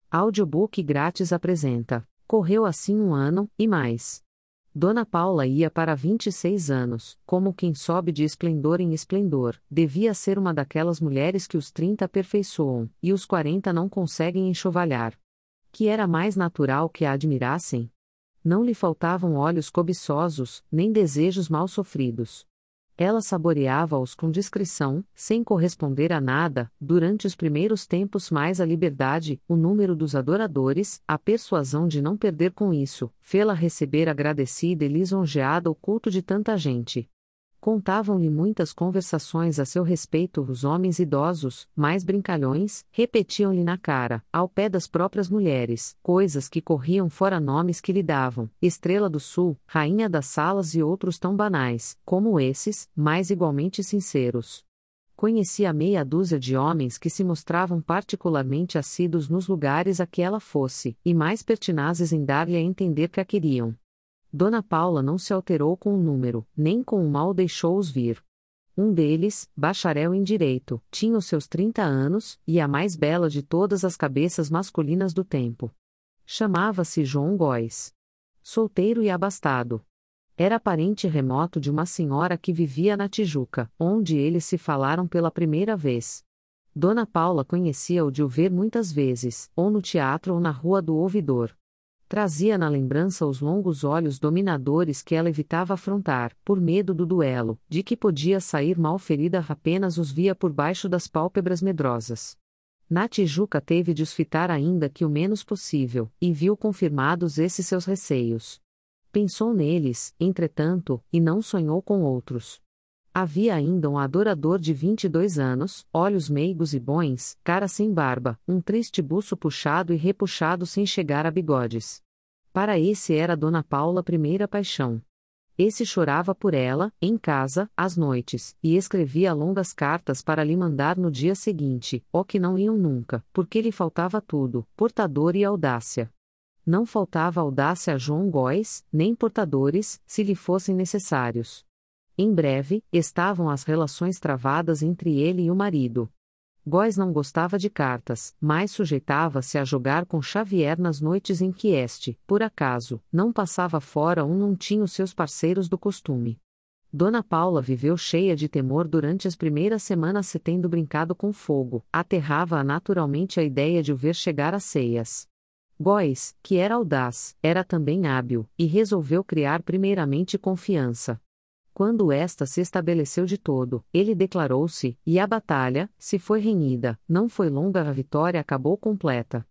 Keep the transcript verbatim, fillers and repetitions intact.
Audiobook grátis apresenta. Correu assim um ano, e mais. Dona Paula ia para vinte e seis anos, como quem sobe de esplendor em esplendor, devia ser uma daquelas mulheres que os trinta aperfeiçoam, e os quarenta não conseguem enxovalhar. Que era mais natural que a admirassem? Não lhe faltavam olhos cobiçosos, nem desejos mal sofridos. Ela saboreava-os com discrição, sem corresponder a nada, durante os primeiros tempos mais a liberdade, o número dos adoradores, a persuasão de não perder com isso, fê-la receber agradecida e lisonjeada o culto de tanta gente. Contavam-lhe muitas conversações a seu respeito os homens idosos, mais brincalhões, repetiam-lhe na cara, ao pé das próprias mulheres, coisas que corriam fora nomes que lhe davam, Estrela do Sul, Rainha das Salas e outros tão banais, como esses, mas igualmente sinceros. Conhecia meia dúzia de homens que se mostravam particularmente assíduos nos lugares a que ela fosse, e mais pertinazes em dar-lhe a entender que a queriam. Dona Paula não se alterou com o número, nem com o mal deixou-os vir. Um deles, bacharel em direito, tinha os seus trinta anos, e a mais bela de todas as cabeças masculinas do tempo. Chamava-se João Góes. Solteiro e abastado. Era parente remoto de uma senhora que vivia na Tijuca, onde eles se falaram pela primeira vez. Dona Paula conhecia-o de o ver muitas vezes, ou no teatro ou na Rua do Ouvidor. Trazia na lembrança os longos olhos dominadores que ela evitava afrontar, por medo do duelo, de que podia sair mal ferida apenas os via por baixo das pálpebras medrosas. Na Tijuca teve de os fitar ainda que o menos possível, e viu confirmados esses seus receios. Pensou neles, entretanto, e não sonhou com outros. Havia ainda um adorador de vinte e dois anos, olhos meigos e bons, cara sem barba, um triste buço puxado e repuxado sem chegar a bigodes. Para esse era Dona Paula a primeira paixão. Esse chorava por ela, em casa, às noites, e escrevia longas cartas para lhe mandar no dia seguinte, ó que não iam nunca, porque lhe faltava tudo, portador e audácia. Não faltava audácia a João Góes, nem portadores, se lhe fossem necessários. Em breve, estavam as relações travadas entre ele e o marido. Góes não gostava de cartas, mas sujeitava-se a jogar com Xavier nas noites em que este, por acaso, não passava fora ou não tinha os seus parceiros do costume. Dona Paula viveu cheia de temor durante as primeiras semanas se tendo brincado com fogo, aterrava-a naturalmente a ideia de o ver chegar às ceias. Góes, que era audaz, era também hábil, e resolveu criar primeiramente confiança. Quando esta se estabeleceu de todo, ele declarou-se, e a batalha, se foi renhida, não foi longa, a vitória acabou completa.